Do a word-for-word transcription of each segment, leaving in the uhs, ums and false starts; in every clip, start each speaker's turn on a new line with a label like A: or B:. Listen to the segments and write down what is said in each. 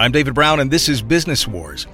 A: I'm David Brown, and this is Business Wars.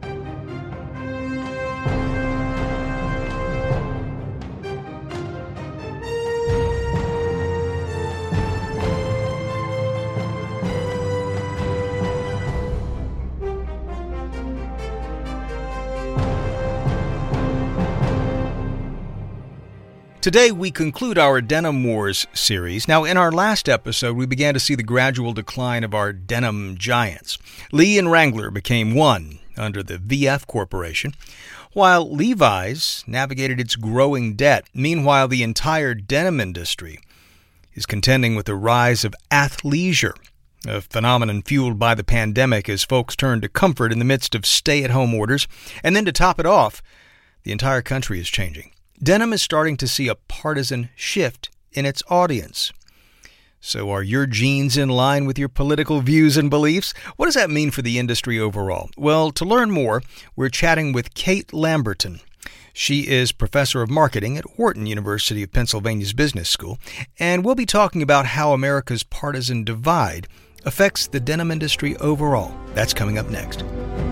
A: Today, we conclude our Denim Wars series. Now, in our last episode, we began to see the gradual decline of our denim giants. Lee and Wrangler became one under the V F Corporation, while Levi's navigated its growing debt. Meanwhile, the entire denim industry is contending with the rise of athleisure, a phenomenon fueled by the pandemic as folks turn to comfort in the midst of stay-at-home orders. And then to top it off, the entire country is changing. Denim is starting to see a partisan shift in its audience. So are your jeans in line with your political views and beliefs? What does that mean for the industry overall? Well, to learn more, we're chatting with Kate Lamberton. She is professor of marketing at Wharton University of Pennsylvania's Business School, and we'll be talking about how America's partisan divide affects the denim industry overall. That's coming up next.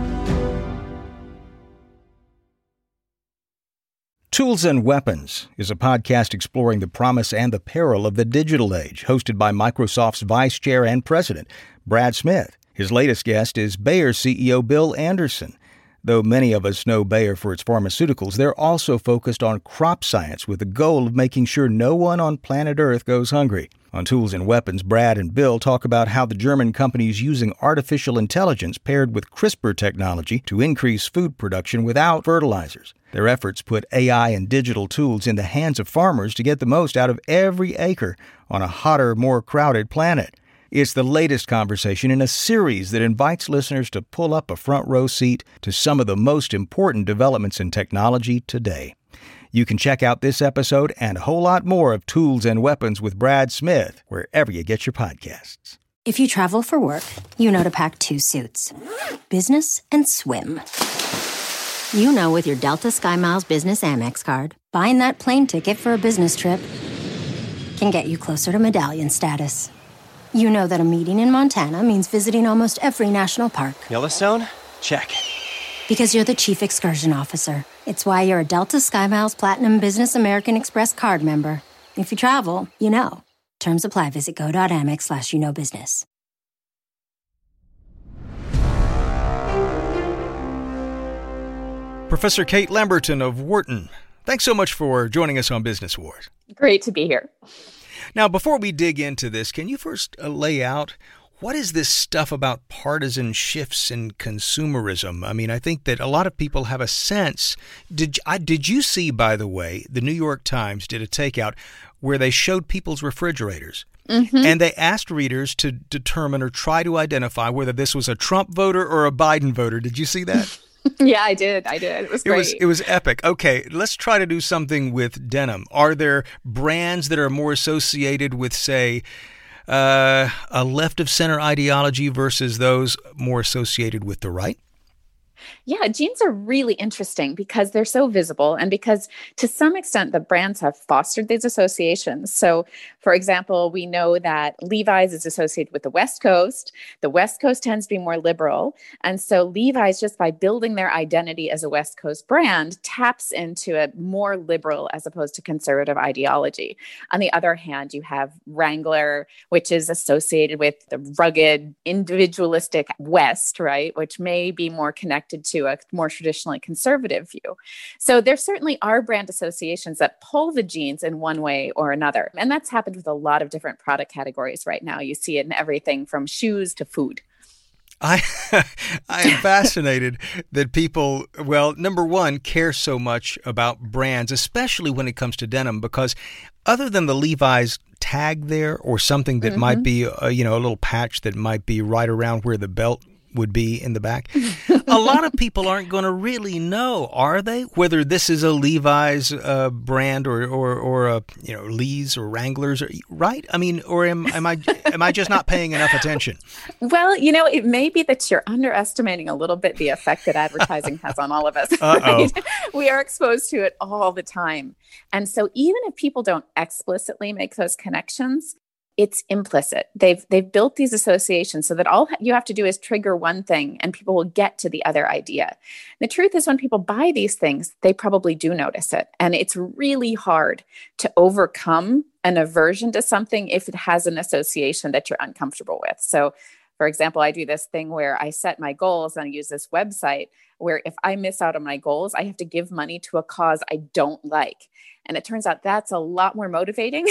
A: Tools and Weapons is a podcast exploring the promise and the peril of the digital age, hosted by Microsoft's Vice Chair and President, Brad Smith. His latest guest is Bayer C E O Bill Anderson. Though many of us know Bayer for its pharmaceuticals, they're also focused on crop science with the goal of making sure no one on planet Earth goes hungry. On Tools and Weapons, Brad and Bill talk about how the German company is using artificial intelligence paired with CRISPR technology to increase food production without fertilizers. Their efforts put A I and digital tools in the hands of farmers to get the most out of every acre on a hotter, more crowded planet. It's the latest conversation in a series that invites listeners to pull up a front row seat to some of the most important developments in technology today. You can check out this episode and a whole lot more of Tools and Weapons with Brad Smith wherever you get your podcasts.
B: If you travel for work, you know to pack two suits, business and swim. You know with your Delta SkyMiles Business Amex card, buying that plane ticket for a business trip can get you closer to medallion status. You know that a meeting in Montana means visiting almost every national park.
C: Yellowstone? Check.
B: Because you're the chief excursion officer. It's why you're a Delta SkyMiles Platinum Business American Express card member. If you travel, you know. Terms apply. Visit go.amex slash you know business.
A: Professor Kate Lamberton of Wharton, thanks so much for joining us on Business Wars.
D: Great to be here.
A: Now, before we dig into this, can you first uh, lay out what is this stuff about partisan shifts in consumerism? I mean, I think that a lot of people have a sense. Did I, did you see, by the way, the New York Times did a takeout where they showed people's refrigerators? Mm-hmm. And they asked readers to determine or try to identify whether this was a Trump voter or a Biden voter. Did you see that?
D: Yeah, I did. I did. It was great.
A: It was, it was epic. Okay, let's try to do something with denim. Are there brands that are more associated with, say, uh, a left-of-center ideology versus those more associated with the right?
D: Yeah, jeans are really interesting because they're so visible and because to some extent the brands have fostered these associations. So, for example, we know that Levi's is associated with the West Coast. The West Coast tends to be more liberal. And so Levi's, just by building their identity as a West Coast brand, taps into a more liberal as opposed to conservative ideology. On the other hand, you have Wrangler, which is associated with the rugged, individualistic West, right, which may be more connected to a more traditionally conservative view. So there certainly are brand associations that pull the jeans in one way or another. And that's happened with a lot of different product categories right now. You see it in everything from shoes to food.
A: I I am fascinated that people, well, number one, care so much about brands, especially when it comes to denim, because other than the Levi's tag there or something that mm-hmm. might be, a, you know, a little patch that might be right around where the belt would be in the back. A lot of people aren't going to really know, are they? Whether this is a Levi's uh, brand or or or a you know Lee's or Wranglers, or, right? I mean, or am am I am I just not paying enough attention?
D: Well, you know, it may be that you're underestimating a little bit the effect that advertising has on all of us.
A: Uh-oh.
D: Right? We are exposed to it all the time, and so even if people don't explicitly make those connections, It's implicit. They've they've built these associations so that all you have to do is trigger one thing and people will get to the other idea. The truth is, when people buy these things, they probably do notice it. And it's really hard to overcome an aversion to something if it has an association that you're uncomfortable with. So, for example, I do this thing where I set my goals and I use this website where if I miss out on my goals, I have to give money to a cause I don't like. And it turns out that's a lot more motivating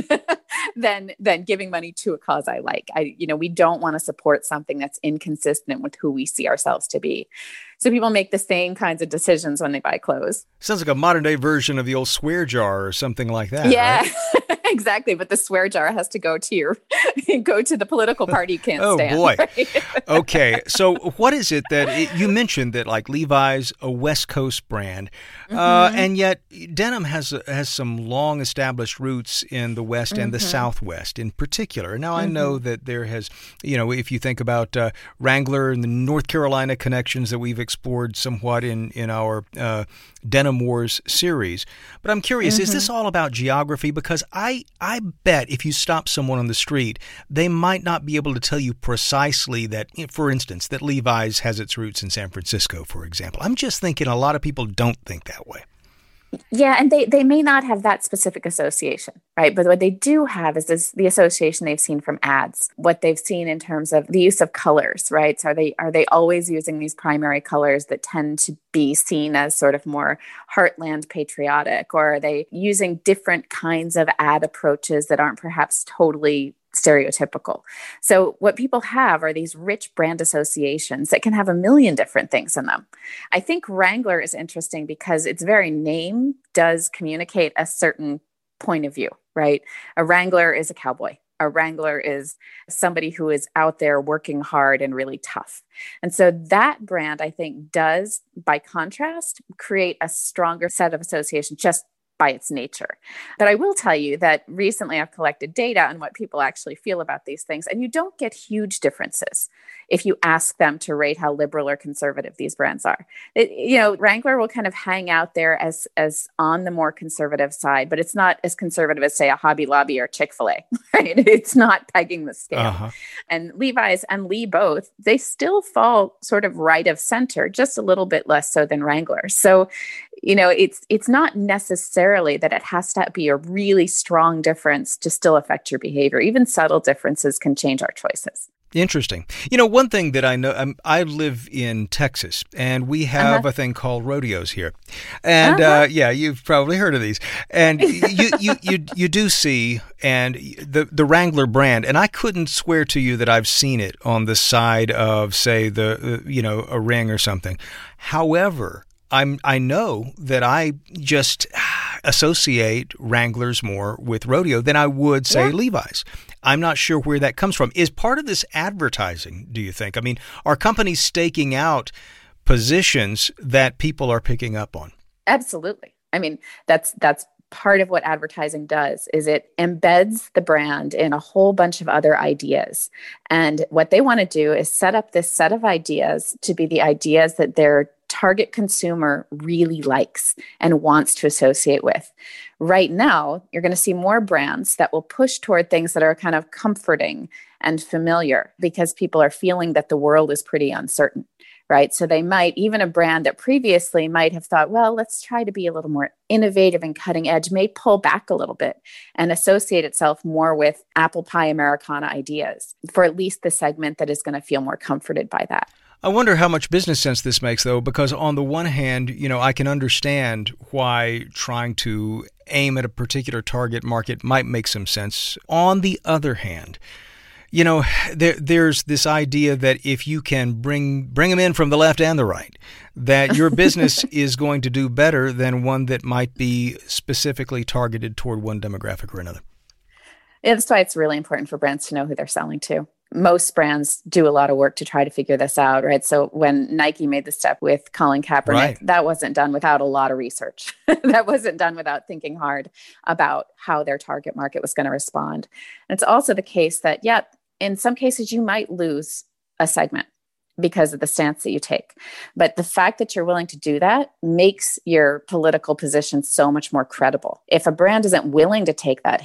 D: than than giving money to a cause I like. I, you know, we don't want to support something that's inconsistent with who we see ourselves to be. So people make the same kinds of decisions when they buy clothes.
A: Sounds like a modern day version of the old swear jar or something like that.
D: Yeah,
A: right?
D: Exactly. But the swear jar has to go to your go to the political party you can't
A: oh,
D: stand.
A: Oh boy.
D: Right?
A: Okay. So what is it that it, you mentioned that like Levi's, a West Coast brand, mm-hmm. uh, and yet denim has has some long established roots in the West mm-hmm. and the Southwest in particular. Now mm-hmm. I know that there has, you know, if you think about uh, Wrangler and the North Carolina connections that we've explored somewhat in in our uh, Denim Wars series, but I'm curious, mm-hmm. is this all about geography? Because I I bet if you stop someone on the street, they might not be able to tell you precisely that, for instance, that Levi's has its roots in San Francisco, for example. I'm just thinking a lot of people don't think that way.
D: Yeah, and they, they may not have that specific association, right? But what they do have is this, the association they've seen from ads, what they've seen in terms of the use of colors, right? So are they are they always using these primary colors that tend to be seen as sort of more heartland patriotic? Or are they using different kinds of ad approaches that aren't perhaps totally stereotypical? So what people have are these rich brand associations that can have a million different things in them. I think Wrangler is interesting because its very name does communicate a certain point of view, right? A Wrangler is a cowboy. A Wrangler is somebody who is out there working hard and really tough. And so that brand, I think, does, by contrast, create a stronger set of associations just by its nature. But I will tell you that recently I've collected data on what people actually feel about these things, and you don't get huge differences if you ask them to rate how liberal or conservative these brands are. It, you know, Wrangler will kind of hang out there as as on the more conservative side, but it's not as conservative as, say, a Hobby Lobby or Chick-fil-A, right? It's not pegging the scale. Uh-huh. And Levi's and Lee both, they still fall sort of right of center, just a little bit less so than Wrangler. So, you know, it's it's not necessarily that it has to be a really strong difference to still affect your behavior. Even subtle differences can change our choices.
A: Interesting. You know, one thing that I know, um, I live in Texas, and we have uh-huh. a thing called rodeos here. And uh-huh. uh, yeah, you've probably heard of these. And you, you, you, you do see and the, the Wrangler brand, and I couldn't swear to you that I've seen it on the side of, say, the, uh, you know, a ring or something. However, I'm, I know that I just associate Wranglers more with rodeo than I would, say, yeah. Levi's. I'm not sure where that comes from. Is part of this advertising, do you think? I mean, are companies staking out positions that people are picking up on?
D: Absolutely. I mean, that's that's part of what advertising does, is it embeds the brand in a whole bunch of other ideas. And what they want to do is set up this set of ideas to be the ideas that their target consumer really likes and wants to associate with. Right now, you're going to see more brands that will push toward things that are kind of comforting and familiar because people are feeling that the world is pretty uncertain, right? So they might, even a brand that previously might have thought, well, let's try to be a little more innovative and cutting edge, may pull back a little bit and associate itself more with apple pie Americana ideas for at least the segment that is going to feel more comforted by that.
A: I wonder how much business sense this makes, though, because on the one hand, you know, I can understand why trying to aim at a particular target market might make some sense. On the other hand, you know, there, there's this idea that if you can bring bring them in from the left and the right, that your business is going to do better than one that might be specifically targeted toward one demographic or another.
D: Yeah, that's why it's really important for brands to know who they're selling to. Most brands do a lot of work to try to figure this out, right? So when Nike made the step with Colin Kaepernick, right. that wasn't done without a lot of research. That wasn't done without thinking hard about how their target market was going to respond. And it's also the case that, yeah, in some cases you might lose a segment because of the stance that you take. But the fact that you're willing to do that makes your political position so much more credible. If a brand isn't willing to take that hit,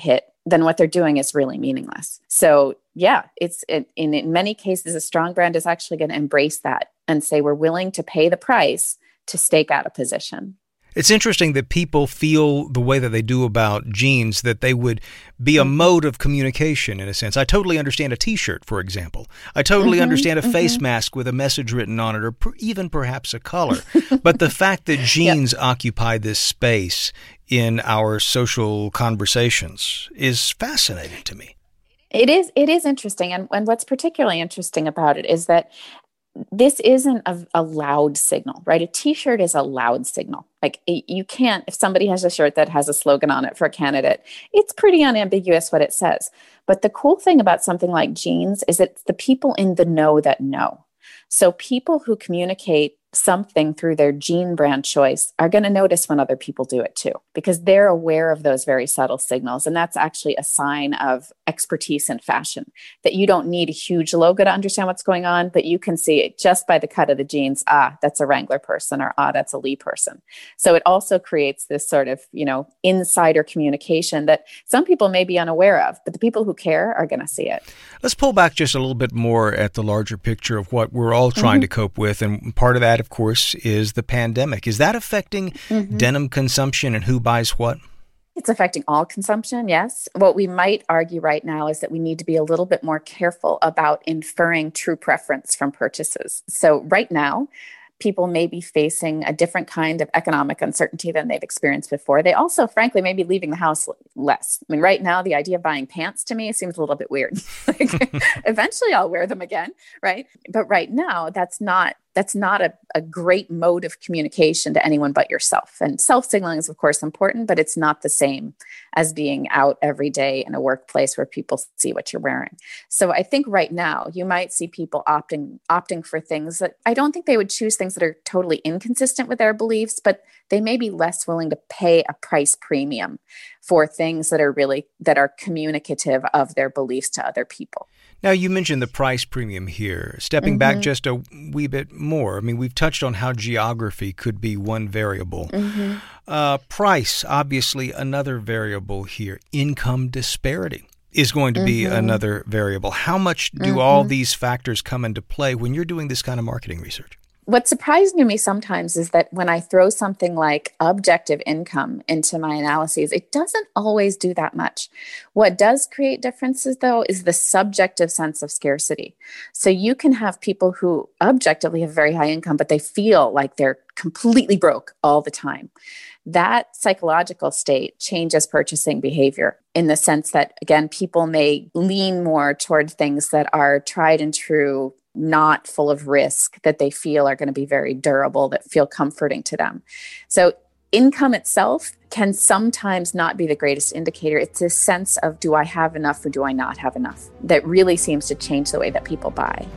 D: then what they're doing is really meaningless. So yeah, it's it, in, in many cases, a strong brand is actually going to embrace that and say, we're willing to pay the price to stake out a position.
A: It's interesting that people feel the way that they do about jeans, that they would be a mode of communication in a sense. I totally understand a T-shirt, for example. I totally mm-hmm, understand a mm-hmm. face mask with a message written on it, or per, even perhaps a color. But the fact that jeans yep. occupy this space in our social conversations is fascinating to me.
D: It is. It is interesting. And, and what's particularly interesting about it is that this isn't a, a loud signal, right? A T-shirt is a loud signal. Like you can't, if somebody has a shirt that has a slogan on it for a candidate, it's pretty unambiguous what it says. But the cool thing about something like jeans is it's the people in the know that know. So people who communicate something through their jean brand choice are going to notice when other people do it too, because they're aware of those very subtle signals. And that's actually a sign of expertise in fashion, that you don't need a huge logo to understand what's going on, but you can see it just by the cut of the jeans. Ah, that's a Wrangler person, or ah, that's a Lee person. So it also creates this sort of, you know, insider communication that some people may be unaware of, but the people who care are going to see it.
A: Let's pull back just a little bit more at the larger picture of what we're all trying mm-hmm. to cope with. And part of that, of course, is the pandemic. Is that affecting mm-hmm. denim consumption and who buys what?
D: It's affecting all consumption, yes. What we might argue right now is that we need to be a little bit more careful about inferring true preference from purchases. So right now, people may be facing a different kind of economic uncertainty than they've experienced before. They also, frankly, may be leaving the house less. I mean, right now, the idea of buying pants to me seems a little bit weird. Like, eventually, I'll wear them again, right? But right now, that's not that's not a, a great mode of communication to anyone but yourself. And self-signaling is, of course, important, but it's not the same as being out every day in a workplace where people see what you're wearing. So I think right now you might see people opting opting for things that I don't think they would choose things that are totally inconsistent with their beliefs, but they may be less willing to pay a price premium for things that are really that are communicative of their beliefs to other people.
A: Now, you mentioned the price premium here. Stepping mm-hmm. back just a wee bit more, I mean, we've touched on how geography could be one variable. Mm-hmm. Uh, price, obviously, another variable here. Income disparity is going to be mm-hmm. another variable. How much do mm-hmm. all these factors come into play when you're doing this kind of marketing research?
D: What's surprising to me sometimes is that when I throw something like objective income into my analyses, it doesn't always do that much. What does create differences, though, is the subjective sense of scarcity. So you can have people who objectively have very high income, but they feel like they're completely broke all the time. That psychological state changes purchasing behavior in the sense that, again, people may lean more toward things that are tried and true, not full of risk, that they feel are going to be very durable, that feel comforting to them. So income itself can sometimes not be the greatest indicator. It's a sense of, do I have enough or do I not have enough, that really seems to change the way that people buy.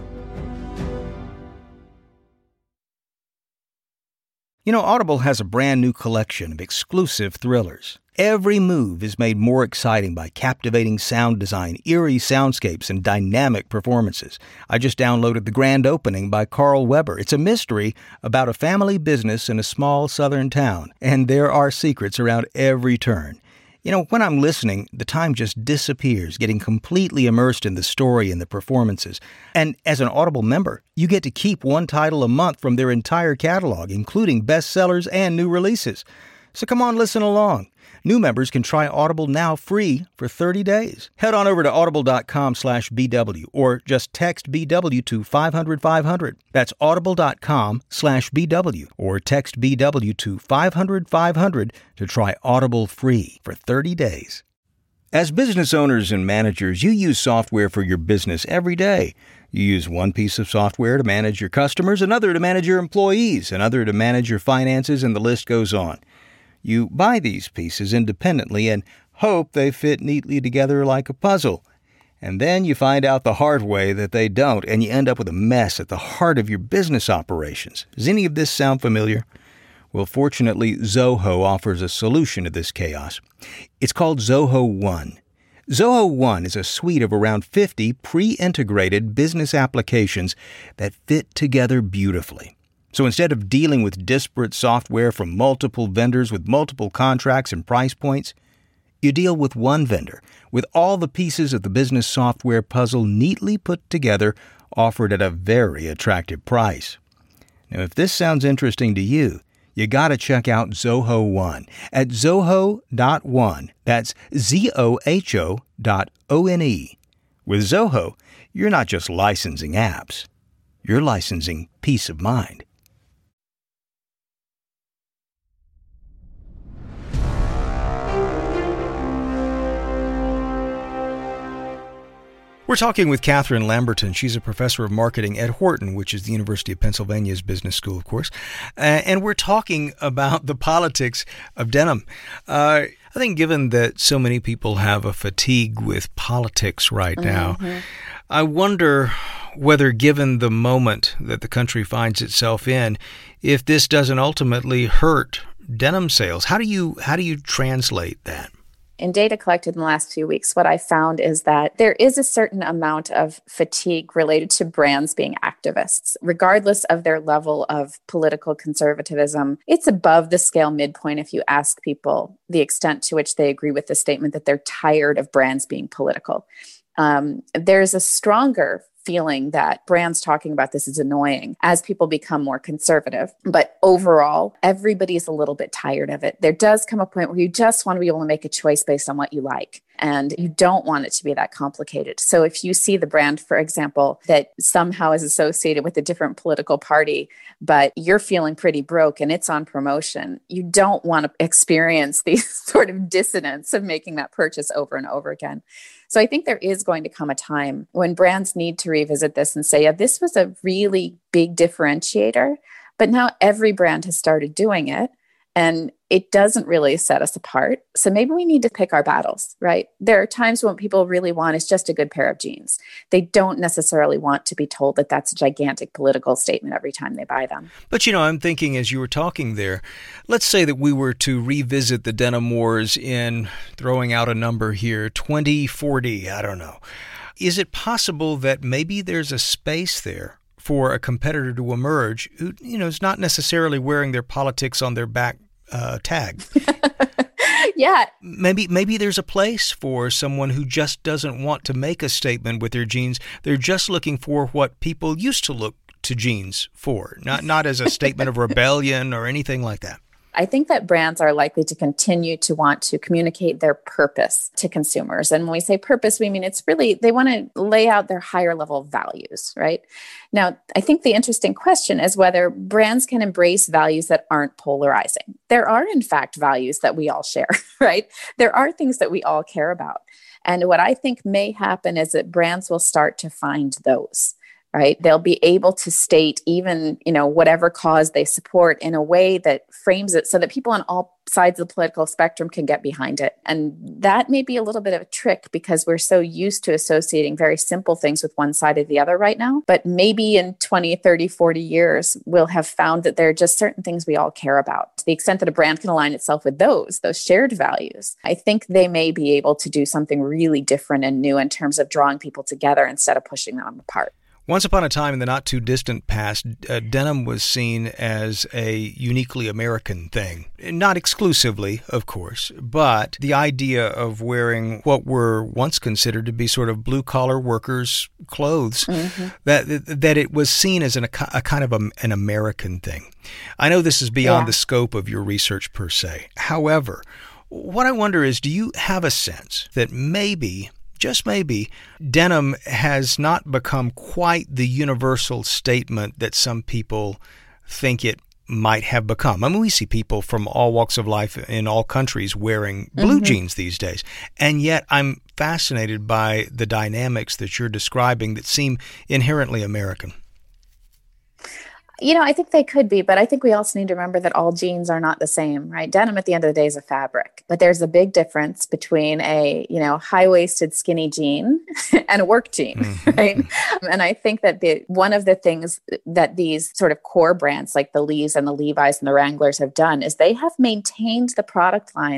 A: You know, Audible has a brand new collection of exclusive thrillers. Every move is made more exciting by captivating sound design, eerie soundscapes, and dynamic performances. I just downloaded The Grand Opening by Carl Weber. It's a mystery about a family business in a small southern town, and there are secrets around every turn. You know, when I'm listening, the time just disappears, getting completely immersed in the story and the performances. And as an Audible member, you get to keep one title a month from their entire catalog, including bestsellers and new releases. So come on, listen along. New members can try Audible now free for thirty days. Head on over to audible.com slash BW or just text B W to five hundred five hundred. That's audible.com slash BW or text B W to five hundred five hundred to try Audible free for thirty days. As business owners and managers, you use software for your business every day. You use one piece of software to manage your customers, another to manage your employees, another to manage your finances, and the list goes on. You buy these pieces independently and hope they fit neatly together like a puzzle. And then you find out the hard way that they don't, and you end up with a mess at the heart of your business operations. Does any of this sound familiar? Well, fortunately, Zoho offers a solution to this chaos. It's called Zoho One. Zoho One is a suite of around fifty pre-integrated business applications that fit together beautifully. So instead of dealing with disparate software from multiple vendors with multiple contracts and price points, You deal with one vendor, with all the pieces of the business software puzzle neatly put together, offered at a very attractive price. Now, if this sounds interesting to you, you got to check out Zoho One at zoho dot one. That's Z O H O dot O N E. With Zoho, you're not just licensing apps. You're licensing peace of mind. We're talking with Catherine Lamberton. She's a professor of marketing at Wharton, which is the University of Pennsylvania's business school, of course. Uh, and we're talking about the politics of denim. Uh, I think given that so many people have a fatigue with politics right now, mm-hmm. I wonder whether, given the moment that the country finds itself in, if this doesn't ultimately hurt denim sales. How do you how do you translate that?
D: In data collected in the last few weeks, what I found is that there is a certain amount of fatigue related to brands being activists, regardless of their level of political conservatism. It's above the scale midpoint if you ask people the extent to which they agree with the statement that they're tired of brands being political. Um, there's a stronger feeling that brands talking about this is annoying as people become more conservative. But overall, everybody's a little bit tired of it. There does come a point where you just want to be able to make a choice based on what you like. And you don't want it to be that complicated. So if you see the brand, for example, that somehow is associated with a different political party, but you're feeling pretty broke and it's on promotion, you don't want to experience the sort of dissonance of making that purchase over and over again. So I think there is going to come a time when brands need to revisit this and say, yeah, this was a really big differentiator, but now every brand has started doing it. And it doesn't really set us apart. So maybe we need to pick our battles, right? There are times when people really want is just a good pair of jeans. They don't necessarily want to be told that that's a gigantic political statement every time they buy them.
A: But, you know, I'm thinking as you were talking there, let's say that we were to revisit the denim wars in, throwing out a number here, twenty forty, I don't know. Is it possible that maybe there's a space there for a competitor to emerge who, you know, is not necessarily wearing their politics on their back uh, tag?
D: Yeah.
A: Maybe maybe there's a place for someone who just doesn't want to make a statement with their jeans. They're just looking for what people used to look to jeans for, not not as a statement of rebellion or anything like that.
D: I think that brands are likely to continue to want to communicate their purpose to consumers. And when we say purpose, we mean it's really, they want to lay out their higher level values, right? Now, I think the interesting question is whether brands can embrace values that aren't polarizing. There are, in fact, values that we all share, right? There are things that we all care about. And what I think may happen is that brands will start to find those. Right? They'll be able to state even, you know, whatever cause they support in a way that frames it so that people on all sides of the political spectrum can get behind it. And that may be a little bit of a trick because we're so used to associating very simple things with one side or the other right now. But maybe in twenty, thirty, forty years, we'll have found that there are just certain things we all care about. To the extent that a brand can align itself with those, those shared values, I think they may be able to do something really different and new in terms of drawing people together instead of pushing them apart.
A: Once upon a time in the not-too-distant past, uh, denim was seen as a uniquely American thing. Not exclusively, of course, but the idea of wearing what were once considered to be sort of blue-collar workers' clothes, mm-hmm. that that it was seen as an, a kind of a, an American thing. I know this is beyond yeah. the scope of your research per se. However, what I wonder is, do you have a sense that maybe just maybe, denim has not become quite the universal statement that some people think it might have become? I mean, we see people from all walks of life in all countries wearing blue mm-hmm. jeans these days. And yet I'm fascinated by the dynamics that you're describing that seem inherently American.
D: You know, I think they could be, but I think we also need to remember that all jeans are not the same, right? Denim at the end of the day is a fabric, but there's a big difference between a, you know, high-waisted skinny jean and a work jean, mm-hmm. right? And I think that the one of the things that these sort of core brands like the Lees and the Levi's and the Wranglers have done is they have maintained the product lines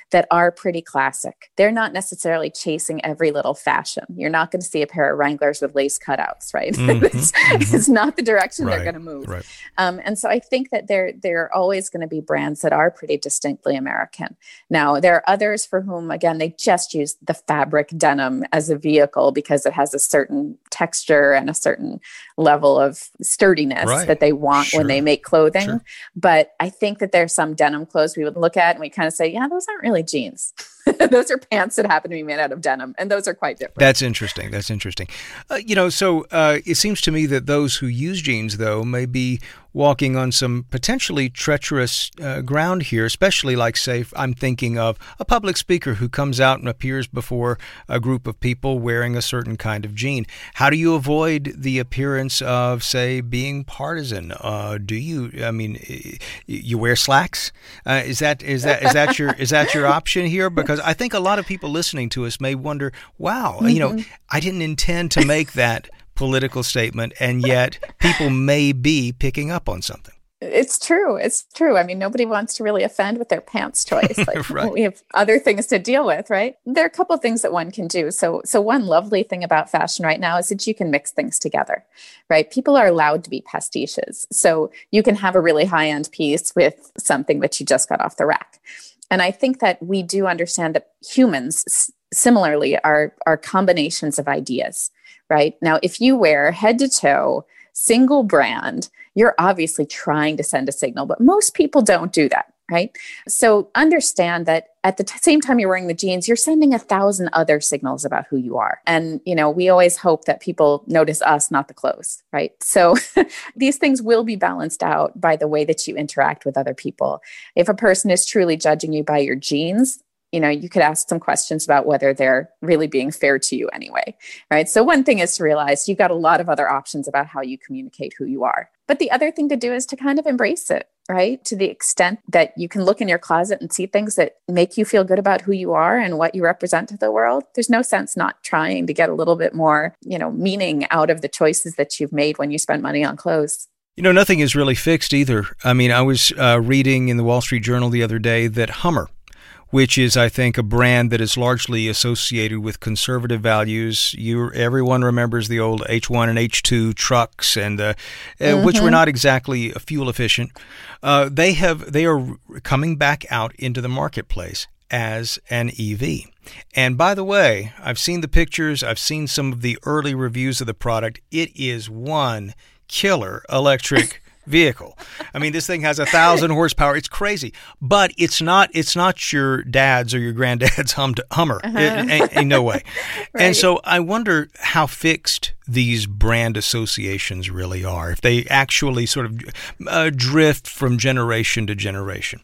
D: that are pretty classic. They're not necessarily chasing every little fashion. You're not going to see a pair of Wranglers with lace cutouts, right? Mm-hmm, it's, mm-hmm. it's not the direction right, they're going to move.
A: Right.
D: Um, and so I think that there, there are always going to be brands that are pretty distinctly American. Now, there are others for whom, again, they just use the fabric denim as a vehicle because it has a certain texture and a certain level of sturdiness right. that they want sure. when they make clothing. Sure. But I think that there's some denim clothes we would look at and we kind of say, yeah, those aren't really jeans. Those are pants that happen to be made out of denim, and those are quite different.
A: That's interesting. That's interesting. Uh, you know, so uh, it seems to me that those who use jeans, though, may be walking on some potentially treacherous uh, ground here, especially like, say, I'm thinking of a public speaker who comes out and appears before a group of people wearing a certain kind of jean. How do you avoid the appearance of, say, being partisan? Uh, do you, I mean, you wear slacks? Uh, is that is that is that your is that your option here? Because I think a lot of people listening to us may wonder, wow, mm-hmm. you know, I didn't intend to make that political statement, and yet people may be picking up on something.
D: It's true. It's true. I mean, nobody wants to really offend with their pants choice. Like right. we have other things to deal with, right? There are a couple of things that one can do. So, so one lovely thing about fashion right now is that you can mix things together, right? People are allowed to be pastiches. So you can have a really high-end piece with something that you just got off the rack. And I think that we do understand that humans s- similarly are, are combinations of ideas, right? Now, if you wear head to toe, single brand, you're obviously trying to send a signal, but most people don't do that, right? So understand that at the t- same time you're wearing the jeans, you're sending a thousand other signals about who you are. And, you know, we always hope that people notice us, not the clothes, right? So these things will be balanced out by the way that you interact with other people. If a person is truly judging you by your jeans, you know, you could ask some questions about whether they're really being fair to you anyway, right? So one thing is to realize you've got a lot of other options about how you communicate who you are. But the other thing to do is to kind of embrace it, right? To the extent that you can look in your closet and see things that make you feel good about who you are and what you represent to the world. There's no sense not trying to get a little bit more, you know, meaning out of the choices that you've made when you spend money on clothes.
A: You know, nothing is really fixed either. I mean, I was uh, reading in the Wall Street Journal the other day that Hummer, which is, I think, a brand that is largely associated with conservative values. You, everyone remembers the old H one and H two trucks, and uh, mm-hmm. which were not exactly fuel efficient. Uh, they have they are coming back out into the marketplace as an E V. And by the way, I've seen the pictures. I've seen some of the early reviews of the product. It is one killer electric vehicle. I mean, this thing has a thousand horsepower. It's crazy, but it's not. It's not your dad's or your granddad's hum- Hummer. Uh-huh. It, ain't, ain't no way. Right. And so I wonder how fixed these brand associations really are. If they actually sort of uh, drift from generation to generation.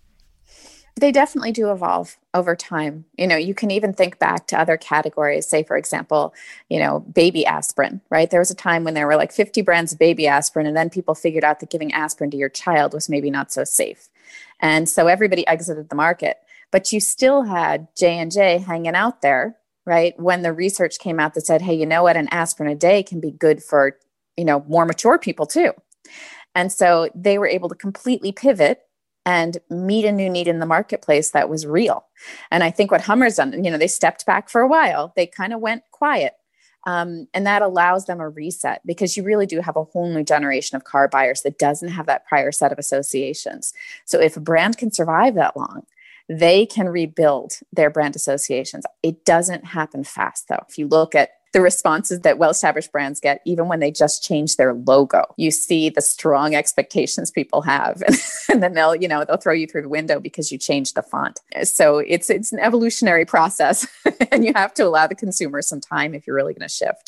D: They definitely do evolve over time. You know, you can even think back to other categories. Say, for example, you know, baby aspirin, right? There was a time when there were like fifty brands of baby aspirin, and then people figured out that giving aspirin to your child was maybe not so safe. And so everybody exited the market. But you still had J and J hanging out there, right? When the research came out that said, hey, you know what? An aspirin a day can be good for, you know, more mature people too. And so they were able to completely pivot and meet a new need in the marketplace that was real. And I think what Hummer's done, you know, they stepped back for a while. They kind of went quiet. Um, and that allows them a reset, because you really do have a whole new generation of car buyers that doesn't have that prior set of associations. So if a brand can survive that long, they can rebuild their brand associations. It doesn't happen fast, though. If you look at the responses that well-established brands get, even when they just change their logo, you see the strong expectations people have, and, and then they'll, you know, they'll throw you through the window because you changed the font. So it's it's an evolutionary process, and you have to allow the consumer some time if you're really going to shift.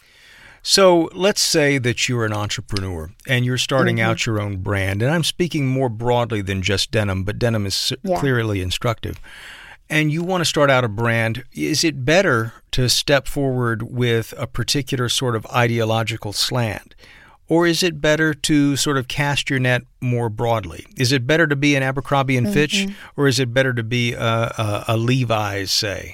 A: So let's say that you're an entrepreneur and you're starting mm-hmm. out your own brand, and I'm speaking more broadly than just denim, but denim is yeah. clearly instructive. And you want to start out a brand, is it better to step forward with a particular sort of ideological slant? Or is it better to sort of cast your net more broadly? Is it better to be an Abercrombie and mm-hmm. Fitch, or is it better to be a, a, a Levi's, say?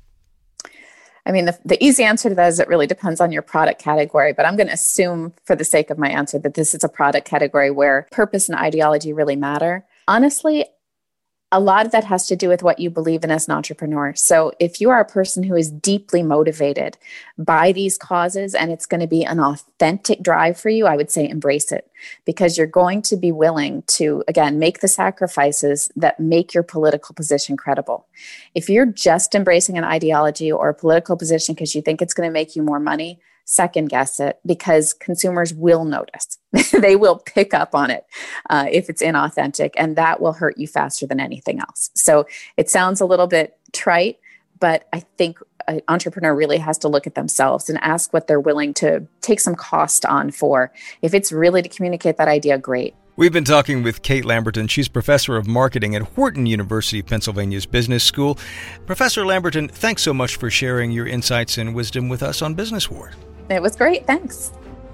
D: I mean, the, the easy answer to that is it really depends on your product category, but I'm going to assume for the sake of my answer that this is a product category where purpose and ideology really matter. Honestly, A lot of that has to do with what you believe in as an entrepreneur. So if you are a person who is deeply motivated by these causes and it's going to be an authentic drive for you, I would say embrace it, because you're going to be willing to, again, make the sacrifices that make your political position credible. If you're just embracing an ideology or a political position because you think it's going to make you more money, second guess it, because consumers will notice. They will pick up on it uh, if it's inauthentic, and that will hurt you faster than anything else. So it sounds a little bit trite, but I think an entrepreneur really has to look at themselves and ask what they're willing to take some cost on for. If it's really to communicate that idea, great.
A: We've been talking with Kate Lamberton. She's professor of marketing at Wharton University of Pennsylvania's Business School. Professor Lamberton, thanks so much for sharing your insights and wisdom with us on Business Wars.
D: It was great. Thanks.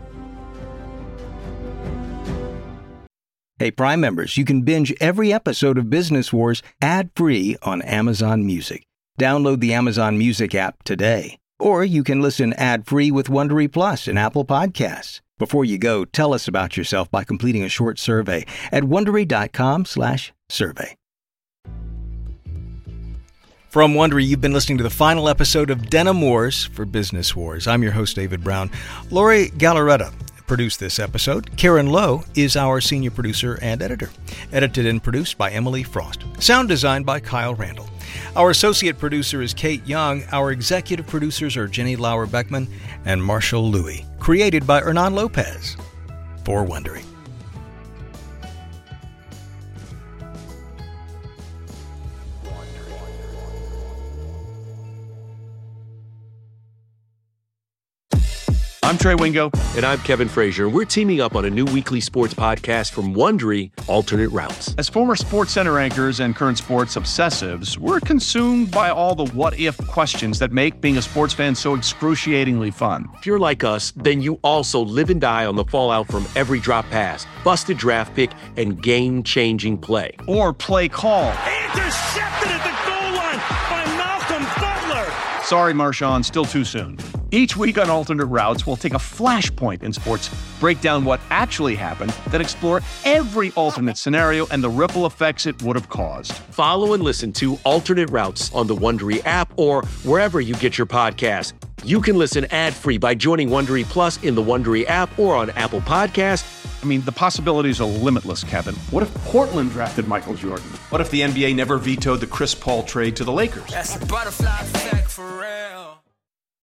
A: Hey, Prime members, you can binge every episode of Business Wars ad-free on Amazon Music. Download the Amazon Music app today. Or you can listen ad-free with Wondery Plus and Apple Podcasts. Before you go, tell us about yourself by completing a short survey at Wondery.com slash survey. From Wondery, you've been listening to the final episode of Denim Wars for Business Wars. I'm your host, David Brown. Lori Galarreta produced this episode. Karen Lowe is our senior producer and editor. Edited and produced by Emily Frost. Sound designed by Kyle Randall. Our associate producer is Kate Young. Our executive producers are Jenny Lauer-Beckman and Marshall Louis. Created by Hernan Lopez for Wondery.
C: I'm Trey Wingo.
E: And I'm Kevin Frazier. We're teaming up on a new weekly sports podcast from Wondery, Alternate Routes.
C: As former SportsCenter anchors and current sports obsessives, we're consumed by all the what-if questions that make being a sports fan so excruciatingly fun.
E: If you're like us, then you also live and die on the fallout from every drop pass, busted draft pick, and game-changing play.
C: Or play call.
F: Intercepted at the goal line by Malcolm Butler.
C: Sorry, Marshawn, still too soon. Each week on Alternate Routes, we'll take a flashpoint in sports, break down what actually happened, then explore every alternate scenario and the ripple effects it would have caused.
E: Follow and listen to Alternate Routes on the Wondery app or wherever you get your podcasts. You can listen ad-free by joining Wondery Plus in the Wondery app or on Apple Podcasts.
C: I mean, the possibilities are limitless, Kevin. What if Portland drafted Michael Jordan? What if the N B A never vetoed the Chris Paul trade to the Lakers?
F: That's a butterfly effect for real.